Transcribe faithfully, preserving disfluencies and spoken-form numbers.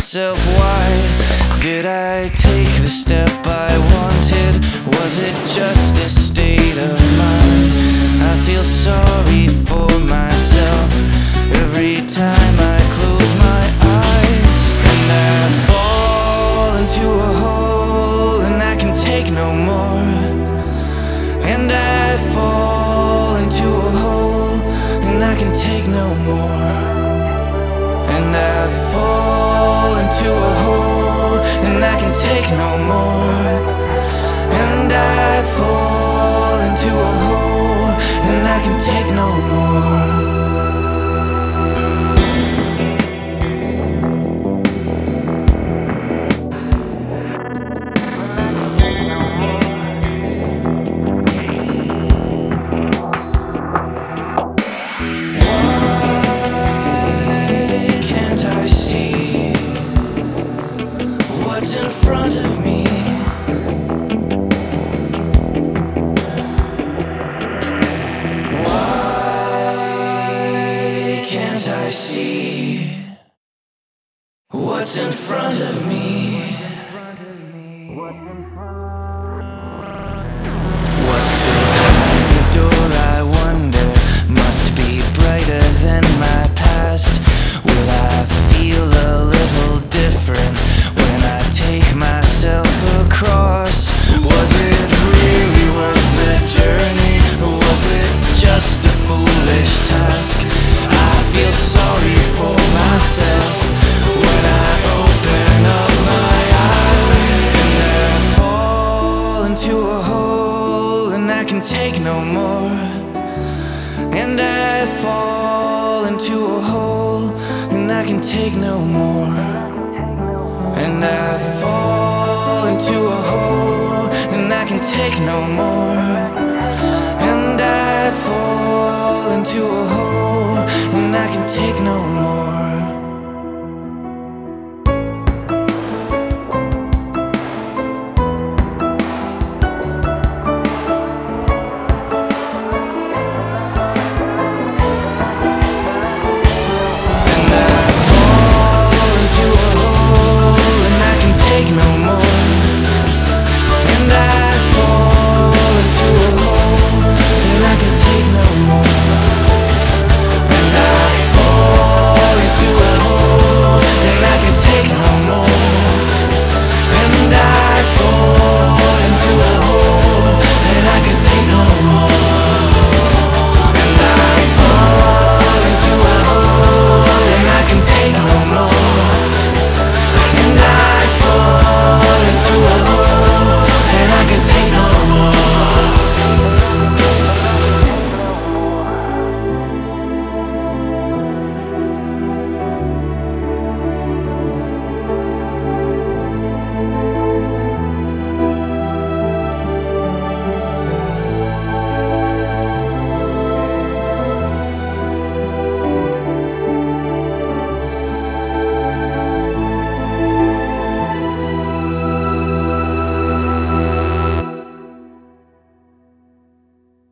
myself, why did I take the step I wanted? Was it just a state of mind? I feel sorry for myself every time I close my eyes, and I fall into a hole and I can take no more. And I fall into a hole and I can take no more. And I fall into a hole and I can take no more. And I fall into a hole and I can take no more. What's in front of me? Why can't I see what's in front of me? What's behind the door, I wonder, must be brighter than my past. Will I feel a little different when I take myself across? Was it really worth the journey, or was it just a foolish task? I feel sorry for myself when I open up my eyes, and I fall into a hole and I can take no more. And I fall into a hole and I can take no more. And I fall into a hole and I can take no more.